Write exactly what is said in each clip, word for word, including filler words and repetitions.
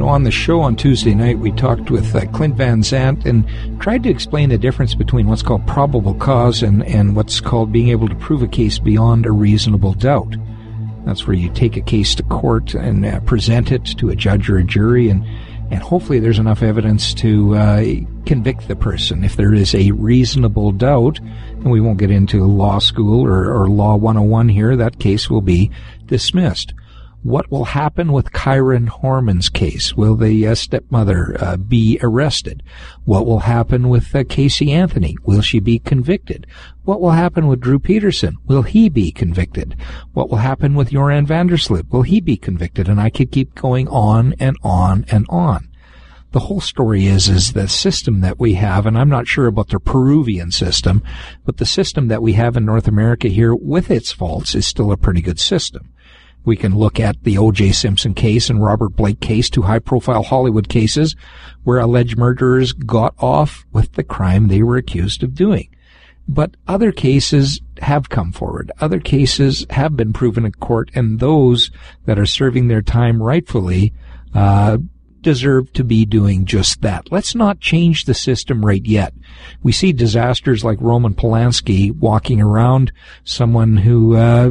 know, on the show on Tuesday night, we talked with uh, Clint Van Zandt and tried to explain the difference between what's called probable cause and, and what's called being able to prove a case beyond a reasonable doubt. That's where you take a case to court and uh, present it to a judge or a jury, and, and hopefully there's enough evidence to uh, convict the person. If there is a reasonable doubt, and we won't get into law school or, or Law one oh one here, that case will be dismissed. What will happen with Kyron Horman's case? Will the uh, stepmother uh, be arrested? What will happen with uh, Casey Anthony? Will she be convicted? What will happen with Drew Peterson? Will he be convicted? What will happen with Joran Vandersloot? Will he be convicted? And I could keep going on and on and on. The whole story is, is the system that we have, and I'm not sure about the Peruvian system, but the system that we have in North America here, with its faults, is still a pretty good system. We can look at the O J Simpson case and Robert Blake case, two high-profile Hollywood cases where alleged murderers got off with the crime they were accused of doing. But other cases have come forward. Other cases have been proven in court, and those that are serving their time rightfully uh deserve to be doing just that. Let's not change the system right yet. We see disasters like Roman Polanski walking around, someone who uh,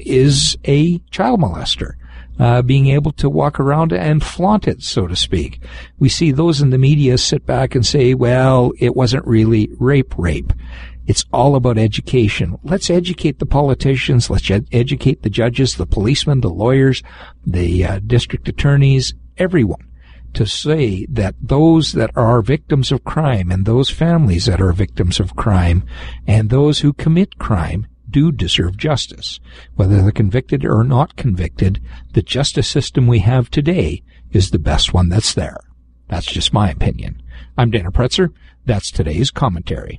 is a child molester, uh, being able to walk around and flaunt it, so to speak. We see those in the media sit back and say, well, it wasn't really rape rape. It's all about education. Let's educate the politicians. Let's ed- educate the judges, the policemen, the lawyers, the uh, district attorneys, everyone, to say that those that are victims of crime and those families that are victims of crime and those who commit crime do deserve justice. Whether they're convicted or not convicted, the justice system we have today is the best one that's there. That's just my opinion. I'm Dana Pretzer. That's today's commentary.